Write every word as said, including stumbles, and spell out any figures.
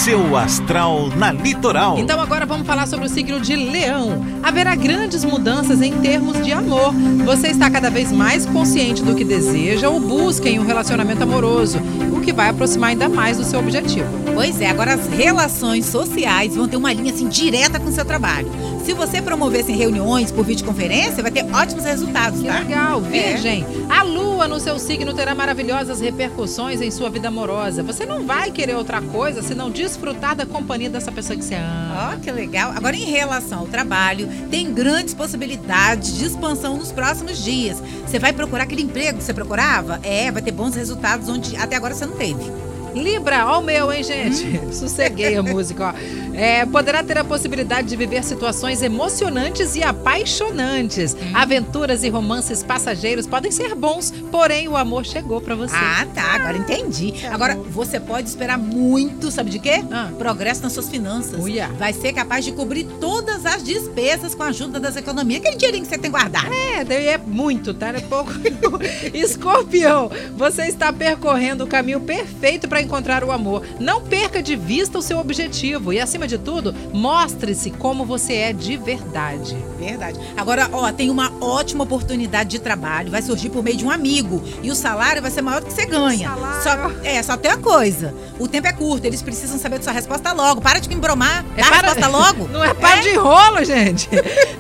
seu astral na Litoral. Então agora vamos falar sobre o signo de Leão. Haverá grandes mudanças em termos de amor. Você está cada vez mais consciente do que deseja ou busca em um relacionamento amoroso, o que vai aproximar ainda mais do seu objetivo. Pois é, agora as relações sociais vão ter uma linha assim direta com o seu trabalho. Se você promover em reuniões por videoconferência, vai ter ótimos resultados, Que tá? legal, Virgem. É. A lua no seu signo terá maravilhosas repercussões em sua vida amorosa. Você não vai querer outra coisa senão desfrutar da companhia dessa pessoa que você ama. Ó, que legal. Agora, em relação ao trabalho, tem grandes possibilidades de expansão nos próximos dias. Você vai procurar aquele emprego que você procurava? É, vai ter bons resultados onde até agora você não teve. Libra, ó o meu, hein, gente? Hum. Sosseguei a música, ó. É, poderá ter a possibilidade de viver situações emocionantes e apaixonantes. Hum. Aventuras e romances passageiros podem ser bons, porém o amor chegou pra você. Ah, tá. Agora entendi. Tá agora, bom. Você pode esperar muito, sabe de quê? Ah. Progresso nas suas finanças. Uia. Vai ser capaz de cobrir todas as despesas com a ajuda das economias. Aquele dinheirinho que você tem guardado. É, daí é muito, tá? É pouco. Escorpião, você está percorrendo o caminho perfeito para encontrar o amor. Não perca de vista o seu objetivo e, acima de tudo, mostre-se como você é de verdade. Verdade. Agora, ó, tem uma ótima oportunidade de trabalho, vai surgir por meio de um amigo e o salário vai ser maior do que você ganha. Salário. Só, é, só tem uma coisa, o tempo é curto, eles precisam saber de sua resposta logo. Para de embromar, É dá para... a resposta logo. Não é para é? de enrolo, gente.